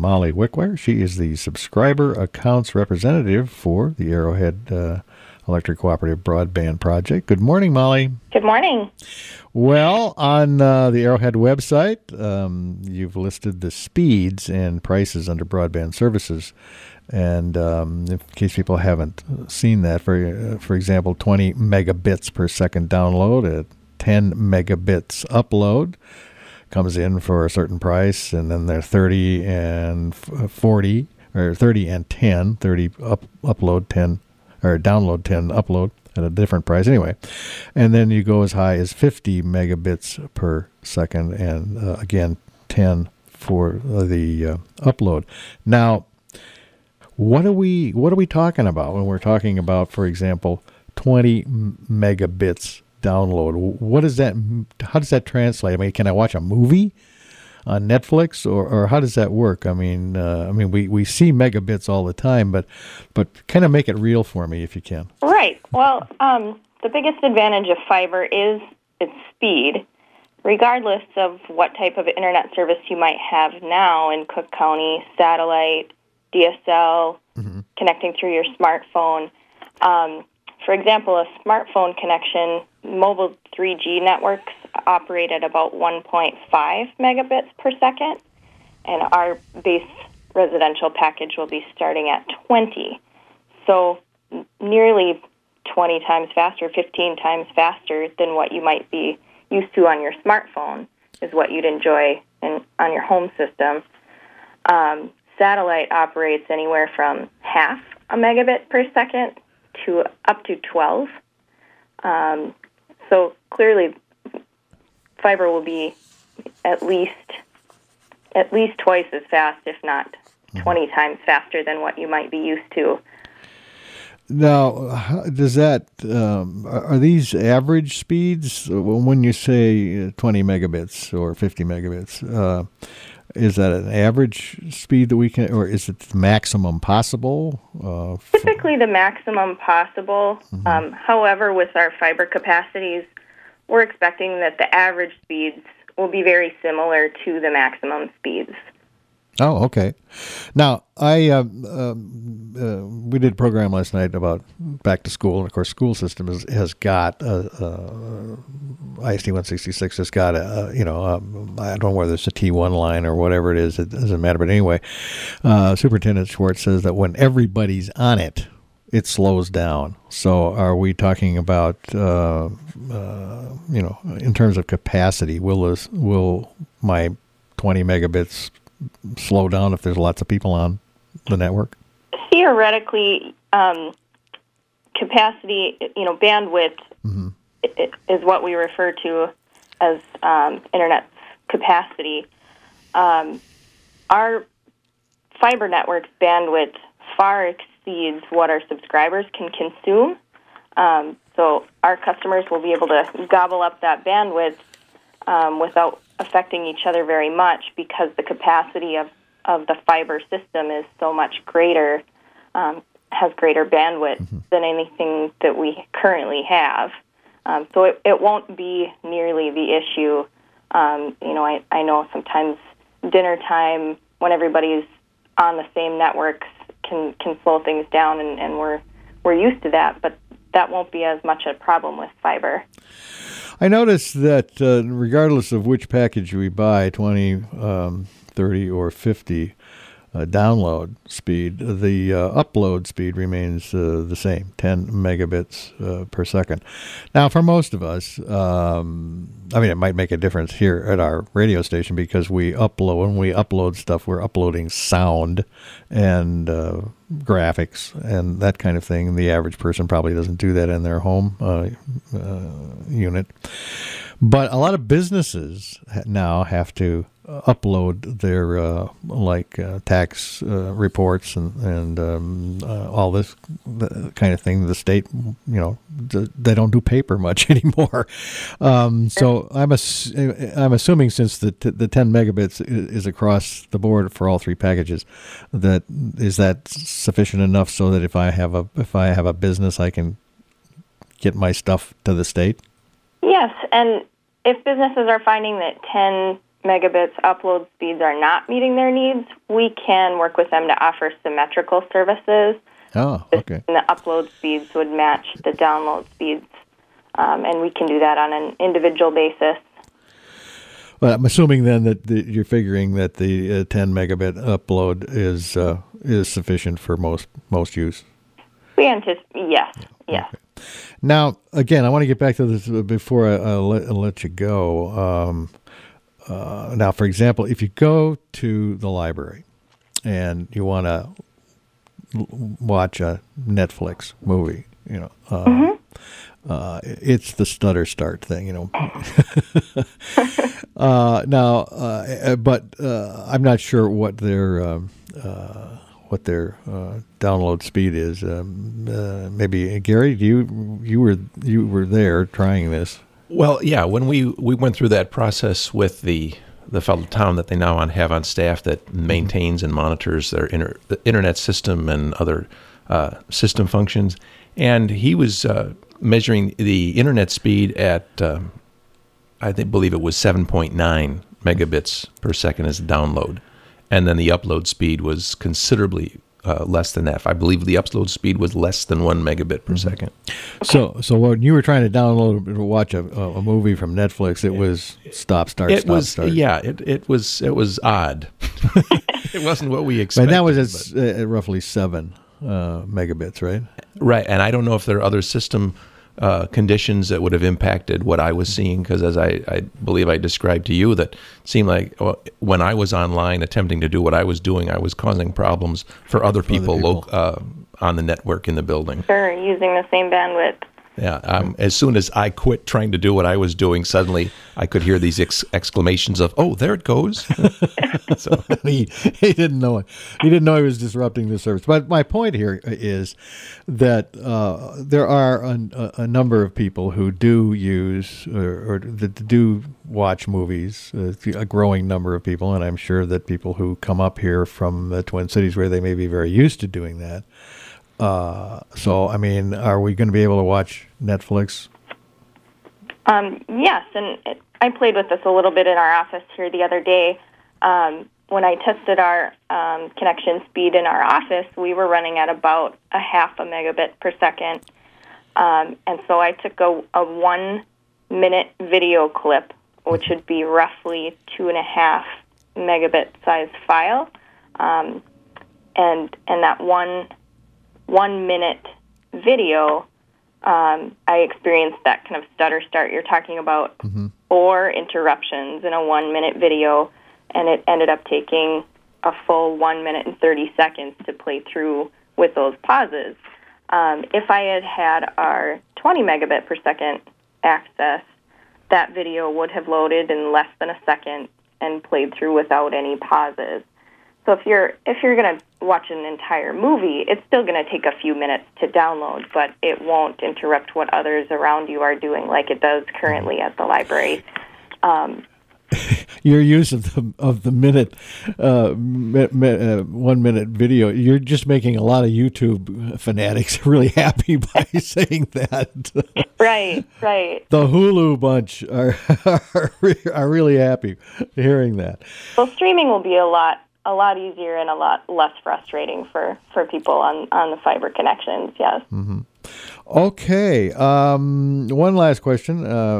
Molly Wickwire. She is the subscriber accounts representative for the Arrowhead Electric Cooperative Broadband Project. Good morning, Molly. Good morning. Well, on the Arrowhead website, you've listed the speeds and prices under broadband services. And in case people haven't seen that, for example, 20 megabits per second download at 10 megabits upload comes in for a certain price, and then they're 30 and 40, or 30 and 10, 30 upload 10, or download 10 upload at a different price anyway. And then you go as high as 50 megabits per second, and again 10 for the upload. Now, what are we talking about when we're talking about, for example, 20 megabits download? What is that? How does that translate? I mean, can I watch a movie on Netflix, or how does that work? I mean, we see megabits all the time, but kind of make it real for me if you can. Right. Well, the biggest advantage of fiber is its speed, regardless of what type of internet service you might have now in Cook County, satellite, DSL, connecting through your smartphone. For example, a smartphone connection, mobile 3G networks operate at about 1.5 megabits per second, and our base residential package will be starting at 20. So nearly 20 times faster, 15 times faster than what you might be used to on your smartphone is what you'd enjoy on your home system. Satellite operates anywhere from half a megabit per second to up to 12. So clearly, fiber will be at least twice as fast, if not 20 times faster than what you might be used to. Now, does that are these average speeds? When you say 20 megabits or 50 megabits, is that an average speed that we can, or is it the maximum possible? Typically the maximum possible. However, with our fiber capacities, we're expecting that the average speeds will be very similar to the maximum speeds. Oh, okay. Now, we did a program last night about back to school, and of course, school system has got ISD 166 has got I don't know whether it's a T1 line or whatever it is. It doesn't matter, but anyway, Superintendent Schwartz says that when everybody's on it, it slows down. So, are we talking about in terms of capacity? Will my 20 megabits slow down if there's lots of people on the network? Theoretically, capacity, bandwidth is what we refer to as internet capacity. Our fiber network's bandwidth far exceeds what our subscribers can consume. So our customers will be able to gobble up that bandwidth without affecting each other very much, because the capacity of the fiber system is so much greater, has greater bandwidth than anything that we currently have. So it won't be nearly the issue. I know sometimes dinner time, when everybody's on the same networks, can slow things down, and we're used to that, but that won't be as much a problem with fiber. I noticed that regardless of which package we buy, 20, 30, or 50 download speed, the upload speed remains the same, 10 megabits per second. Now, for most of us, it might make a difference here at our radio station, because when we upload stuff, we're uploading sound and graphics and that kind of thing. The average person probably doesn't do that in their home unit. But a lot of businesses now have to upload their tax reports and all this kind of thing. The state, they don't do paper much anymore. So I'm assuming, since the 10 megabits is across the board for all three packages, is that sufficient enough so that if I have a business, I can get my stuff to the state? Yes, and if businesses are finding that 10 megabits upload speeds are not meeting their needs, we can work with them to offer symmetrical services. Oh, okay. And the upload speeds would match the download speeds, and we can do that on an individual basis. Well, I'm assuming then that you're figuring that the 10 megabit upload is sufficient for most use. We anticipate, yes. Okay. Now, again, I want to get back to this before I'll let you go. Now, for example, if you go to the library and you want to watch a Netflix movie, it's the stutter start thing, but I'm not sure what their download speed is. Maybe Gary, you were there trying this. Well, yeah, when we went through that process with the fellow town that they now have on staff that maintains and monitors their the internet system and other system functions, and he was measuring the internet speed at believe it was 7.9 megabits per second as a download, and then the upload speed was considerably less than that. I believe the upload speed was less than 1 megabit per second. So when you were trying to download or watch a movie from Netflix, it was stop, start. Yeah, it was odd. It wasn't what we expected. And that was at roughly 7 megabits, right? Right, and I don't know if there are other system conditions that would have impacted what I was seeing, because as I believe I described to you, that seemed like when I was online attempting to do what I was doing, I was causing problems for other people. On the network in the building. Sure, using the same bandwidth. Yeah, as soon as I quit trying to do what I was doing, suddenly I could hear these exclamations of, "Oh, there it goes!" So he didn't know it. He didn't know he was disrupting the service. But my point here is that there are a number of people who do use or that do watch movies. A growing number of people, and I'm sure that people who come up here from the Twin Cities, where they may be very used to doing that. So, I mean, are we going to be able to watch Netflix? Yes, and I played with this a little bit in our office here the other day. When I tested our connection speed in our office, we were running at about a half a megabit per second. And so I took a 1-minute video clip, which would be roughly 2.5 megabit size file. And that 1-minute video, I experienced that kind of stutter start you're talking about, or interruptions in a 1-minute video, and it ended up taking a full 1 minute and 30 seconds to play through with those pauses. If I had our 20 megabit per second access, that video would have loaded in less than a second and played through without any pauses. So if you're going to watch an entire movie, it's still going to take a few minutes to download, but it won't interrupt what others around you are doing like it does currently at the library. Your use of the 1 minute video, you're just making a lot of YouTube fanatics really happy by saying that. Right. The Hulu bunch are really happy hearing that. Well, streaming will be a lot easier and a lot less frustrating for people on the fiber connections, yes. Mm-hmm. Okay. One last question.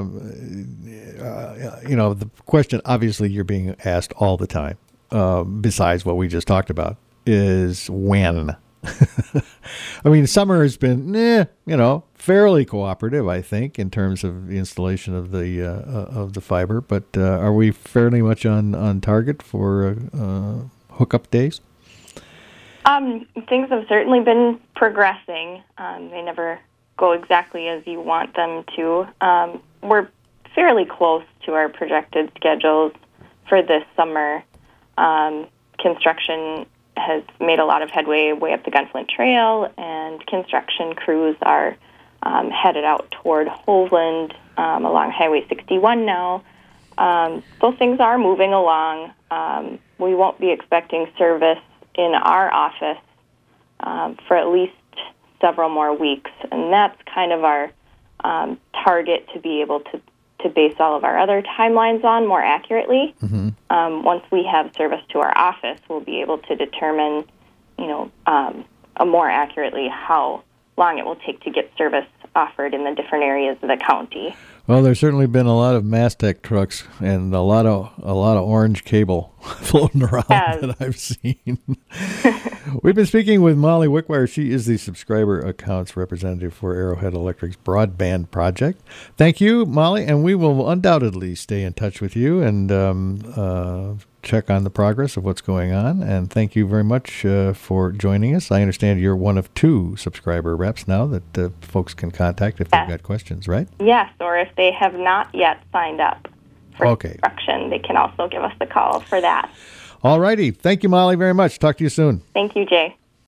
The question obviously you're being asked all the time, besides what we just talked about, is when. I mean, summer has been, fairly cooperative, I think, in terms of the installation of the fiber. But are we fairly much on target for hookup days? Things have certainly been progressing. They never go exactly as you want them to. We're fairly close to our projected schedules for this summer. Construction has made a lot of headway way up the Gunflint Trail, and construction crews are headed out toward Hovland along Highway 61 now. Those things are moving along. We won't be expecting service in our office for at least several more weeks, and that's kind of our target to be able to to base all of our other timelines on more accurately. Once we have service to our office, we'll be able to determine, more accurately how long it will take to get service offered in the different areas of the county. Well, there's certainly been a lot of Mastec trucks and a lot of orange cable floating around that I've seen. We've been speaking with Molly Wickwire. She is the subscriber accounts representative for Arrowhead Electric's broadband project. Thank you, Molly, and we will undoubtedly stay in touch with you and check on the progress of what's going on. And thank you very much for joining us. I understand you're one of 2 subscriber reps now that folks can contact if they've got questions, right? Yes, or if they have not yet signed up for instruction, they can also give us a call for that. All righty. Thank you, Molly, very much. Talk to you soon. Thank you, Jay.